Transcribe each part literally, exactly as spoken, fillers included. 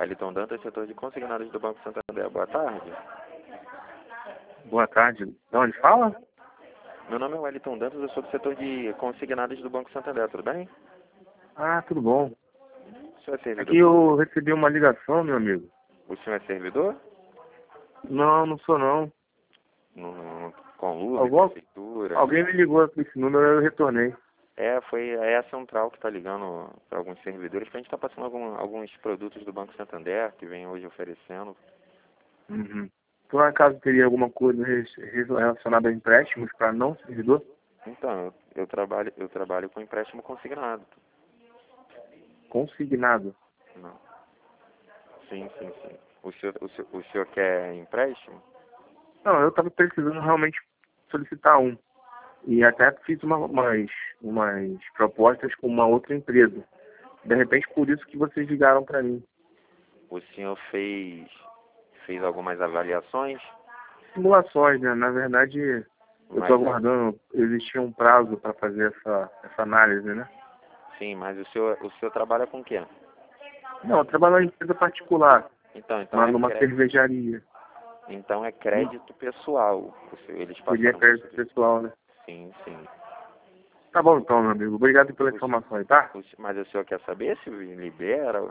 Wellington Dantas, setor de consignados do Banco Santander. Boa tarde. Boa tarde. De onde fala? Meu nome é Wellington Dantas, eu sou do setor de consignados do Banco Santander, tudo bem? Ah, tudo bom. O senhor é servidor? Aqui eu recebi uma ligação, meu amigo. O senhor é servidor? Não, não sou não. No, com L U B, Alguma... prefeitura? Alguém me ligou com esse número, eu retornei. É, foi é a central que está ligando para alguns servidores, que a gente está passando algum, alguns produtos do Banco Santander, que vem hoje oferecendo. Uhum. Por acaso teria alguma coisa relacionada a empréstimos para não servidor? Então, eu, eu, trabalho, eu trabalho com empréstimo consignado. Consignado? Não. Sim, sim, sim. O senhor, o senhor, o senhor quer empréstimo? Não, eu estava precisando realmente solicitar um. E até fiz uma, umas, umas propostas com uma outra empresa. De repente, por isso que vocês ligaram para mim. O senhor fez, fez algumas avaliações? Simulações, né? Na verdade, eu Mas, estou aguardando, existia um prazo para fazer essa, essa análise, né? sim, mas o senhor, o senhor trabalha com o quê? Não, eu trabalho em empresa particular, Então, então mas é numa crédito, cervejaria. então é crédito pessoal. O senhor- eles Seria passaram crédito por isso. pessoal, né? Sim, sim. Tá bom então, meu amigo. Obrigado pela informação aí, tá? O- Mas o senhor quer saber se libera?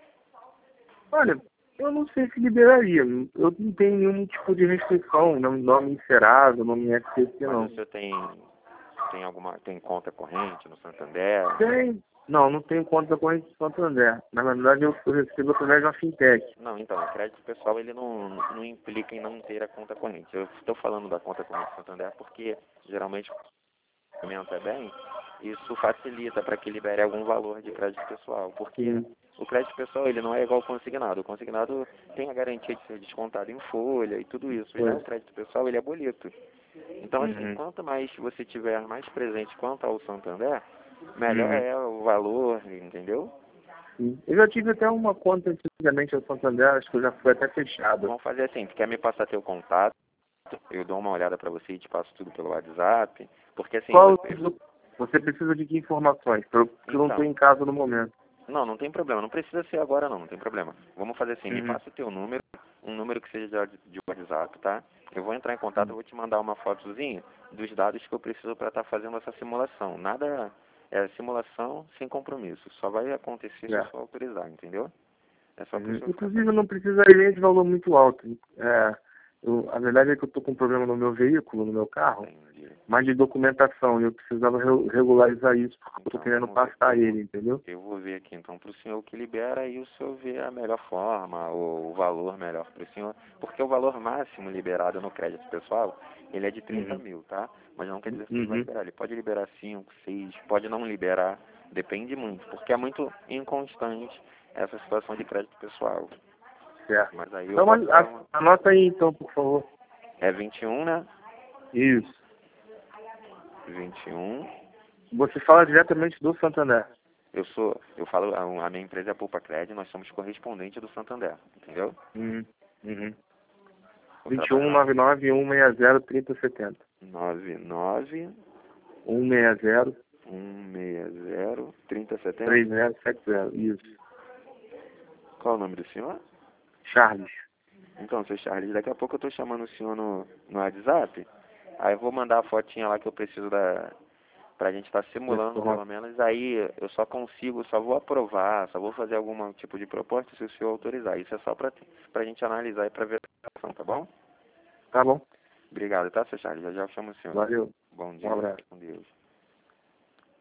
Olha, eu não sei se liberaria. Eu não tenho nenhum tipo de restrição, não nome encerado, nome S C C, Mas não. o senhor tem, tem alguma tem conta corrente no Santander? Tem. Não, não tenho conta corrente de Santander. Na verdade, eu eu recebo através de uma fintech. Não, então, o crédito pessoal ele não, não implica em não ter a conta corrente. Eu estou falando da conta corrente do Santander porque geralmente o pagamento é bem, isso facilita para que libere algum valor de crédito pessoal, porque Sim. o crédito pessoal ele não é igual ao consignado. O consignado tem a garantia de ser descontado em folha e tudo isso. Já Pois. o crédito pessoal ele é boleto. Então, assim, Uhum. quanto mais você tiver mais presente quanto ao Santander, melhor Uhum. é o valor, entendeu? Sim. Eu já tive até uma conta antigamente ao Santander, acho que eu já foi até fechada. Vamos fazer assim, tu quer me passar teu contato? Eu dou uma olhada para você e te passo tudo pelo WhatsApp, porque assim, Qual você... você precisa de que informações? Porque eu não Então, estou em casa no momento. não, não tem problema, não precisa ser agora não, não tem problema. Vamos fazer assim, me Uhum. passa o teu número, um número que seja de, de WhatsApp, tá? Eu vou entrar em contato, eu vou te mandar uma fotozinha dos dados que eu preciso para estar fazendo essa simulação. Nada, é simulação sem compromisso, só vai acontecer se eu É. só autorizar, entendeu? É só para o Uhum. senhor ficar Inclusive, eu sabendo. não precisaria de valor muito alto. É, eu, a verdade é que eu estou com um problema no meu veículo, no meu carro, Entendi. mas de documentação. E eu precisava re- regularizar isso, porque eu estou Então, querendo vamos ver. passar Eu vou, ele, entendeu? eu vou ver aqui então para o senhor o que libera e o senhor vê a melhor forma, ou o valor melhor para o senhor, porque o valor máximo liberado no crédito pessoal, ele é de trinta Uhum. mil, tá? Mas não quer dizer que ele vai Uhum. liberar, ele pode liberar cinco, seis, pode não liberar, depende muito, porque é muito inconstante essa situação de crédito pessoal. Certo. Mas aí eu Então, posso dar a- uma... anota aí, então, por favor. É vinte e um, né? Isso. vinte e um. Você fala diretamente do Santander. Eu sou, eu falo, a a minha empresa é a Poupa Cred, nós somos correspondente do Santander, entendeu? Uhum. Uhum. Eu vinte e um, trabalho nove nove, um seis zero, trinta setenta. nove nove um seis zero, um seis zero trinta setenta. três zero sete zero. Isso. Qual o nome do senhor? Charles. Então, seu Charles, daqui a pouco eu tô chamando o senhor no, no WhatsApp, aí eu vou mandar a fotinha lá que eu preciso da pra gente estar simulando Informação. pelo menos, aí eu só consigo, só vou aprovar, só vou fazer algum tipo de proposta se o senhor autorizar. Isso é só pra, pra gente analisar e pra ver a situação, tá bom? Tá bom. Obrigado, tá, seu Charles? Já já eu chamo o senhor. Valeu. Bom Um dia, abraço. fique com Deus.